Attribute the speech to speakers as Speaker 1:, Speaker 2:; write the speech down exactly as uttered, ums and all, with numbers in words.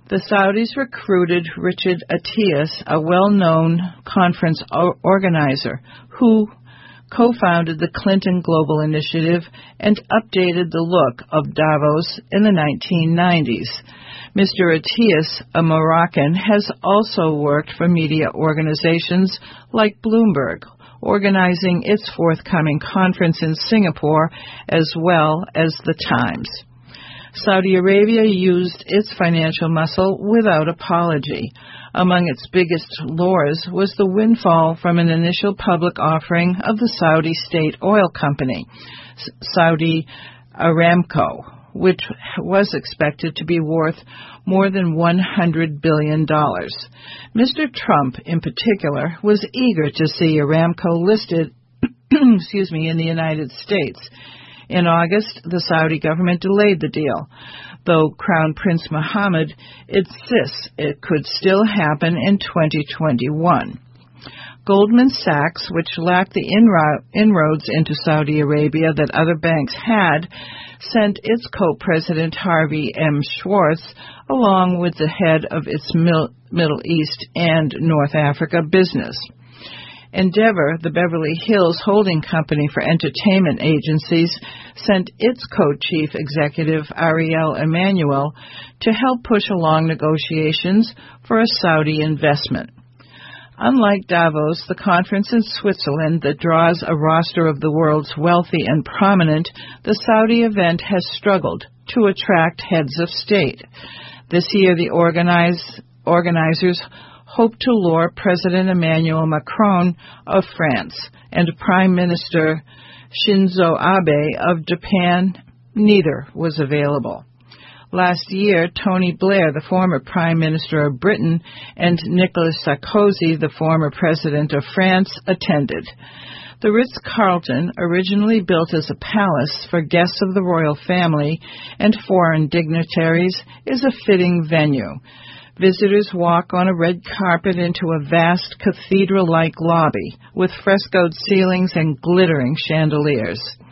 Speaker 1: The Saudis recruited Richard Atias, a well-known conference organizer, who co-founded the Clinton Global Initiative and updated the look of Davos in the nineteen nineties. Mister Atias, a Moroccan, has also worked for media organizations like Bloomberg, organizing its forthcoming conference in Singapore, as well as the Times. Saudi Arabia used its financial muscle without apology. Among its biggest lures was the windfall from an initial public offering of the Saudi state oil company, Saudi Aramco, which was expected to be worth more than one hundred billion dollars. Mister Trump, in particular, was eager to see Aramco listed excuse me, in the United States. In August, the Saudi government delayed the deal, though Crown Prince Mohammed insists it could still happen in twenty twenty-one. Goldman Sachs, which lacked the inro- inroads into Saudi Arabia that other banks had, sent its co-president Harvey M. Schwartz along with the head of its Mil- Middle East and North Africa business. Endeavor, the Beverly Hills holding company for entertainment agencies, sent its co-chief executive, Ariel Emanuel, to help push along negotiations for a Saudi investment. Unlike Davos, the conference in Switzerland that draws a roster of the world's wealthy and prominent, the Saudi event has struggled to attract heads of state. This year, the organize, organizers hope to lure President Emmanuel Macron of France and Prime Minister Shinzo Abe of Japan. Neither was available. Last year, Tony Blair, the former Prime Minister of Britain, and Nicolas Sarkozy, the former President of France, attended. The Ritz-Carlton, originally built as a palace for guests of the royal family and foreign dignitaries, is a fitting venue. Visitors walk on a red carpet into a vast cathedral-like lobby with frescoed ceilings and glittering chandeliers.